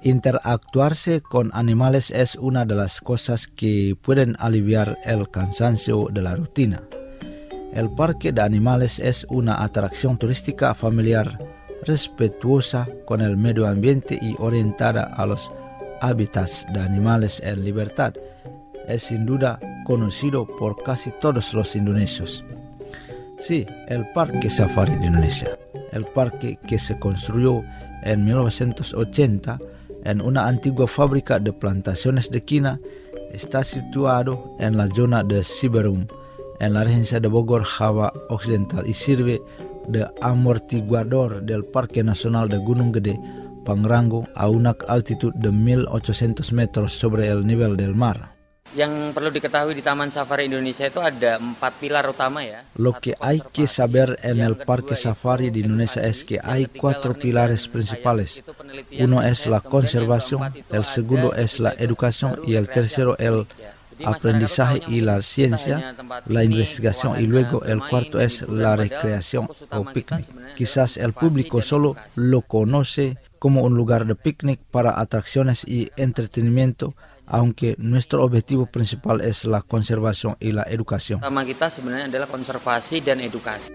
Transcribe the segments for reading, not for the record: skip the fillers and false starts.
Interactuarse con animales es una de las cosas que pueden aliviar el cansancio de la rutina. El parque de animales es una atracción turística familiar, respetuosa con el medio ambiente y orientada a los hábitats de animales en libertad. Es sin duda conocido por casi todos los indonesios. Sí, el Parque Safari de Indonesia, el parque que se construyó en 1980 en una antigua fábrica de plantaciones de quina, está situado en la zona de Siberung, en la regencia de Bogor, Java Occidental, y sirve de amortiguador del Parque Nacional de Gunung Gede, Pangrango, a una altitud de 1.800 metros sobre el nivel del mar. Yang perlu diketahui di Taman Safari Indonesia itu ada 4 pilar utama ya. Lo que hay que saber en el Parque Safari de Indonesia es que hay 4 pilares principales. Uno es la conservación, el segundo es la educación y el tercero el aprendizaje y la ciencia, la investigación, y luego el cuarto es la recreación o picnic. Quizás el público solo lo conoce como un lugar de picnic para atracciones y entretenimiento, aunque nuestro objetivo principal es la conservación y la educación. Utama kita sebenarnya adalah konservasi dan edukasi.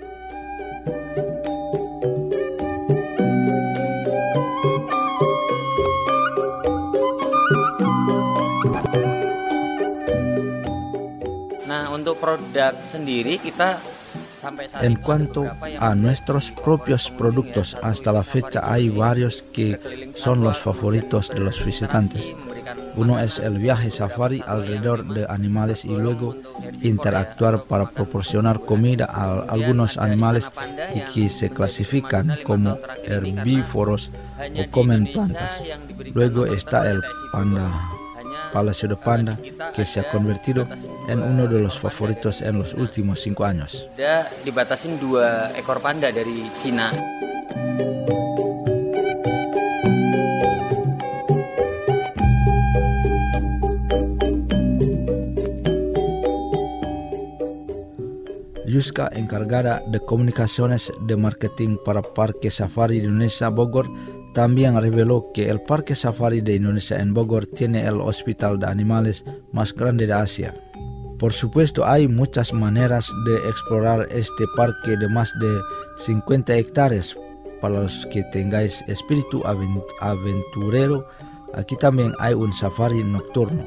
Nah, untuk produk sendiri kita sampai saat En cuanto a nuestros propios productos, hasta la fecha hay varios que son los favoritos de los visitantes. Uno es el viaje safari alrededor de animales y luego interactuar para proporcionar comida a algunos animales y que se clasifican como herbívoros o comen plantas. Luego está el Palacio de Panda, que se ha convertido en uno de los favoritos en los últimos 5 años. Dibatasin 2 ekor panda dari Cina. Yuska, encargada de comunicaciones de marketing para Parque Safari de Indonesia Bogor, también reveló que el Parque Safari de Indonesia en Bogor tiene el hospital de animales más grande de Asia. Por supuesto, hay muchas maneras de explorar este parque de más de 50 hectáreas. Para los que tengáis espíritu aventurero, aquí también hay un safari nocturno.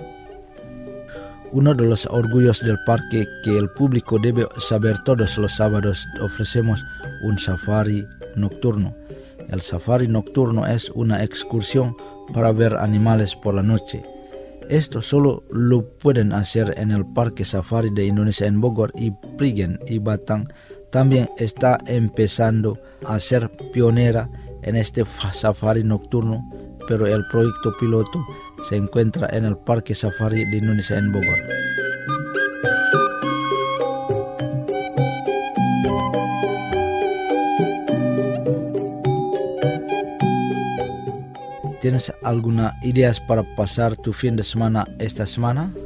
Uno de los orgullos del parque que el público debe saber: todos los sábados ofrecemos un safari nocturno. El safari nocturno es una excursión para ver animales por la noche. Esto solo lo pueden hacer en el Parque Safari de Indonesia en Bogor, y Prigen y Batang también está empezando a ser pionera en este safari nocturno, pero el proyecto piloto se encuentra en el Parque Safari de Indonesia en Bogor. ¿Tienes alguna ideas para pasar tu fin de semana esta semana?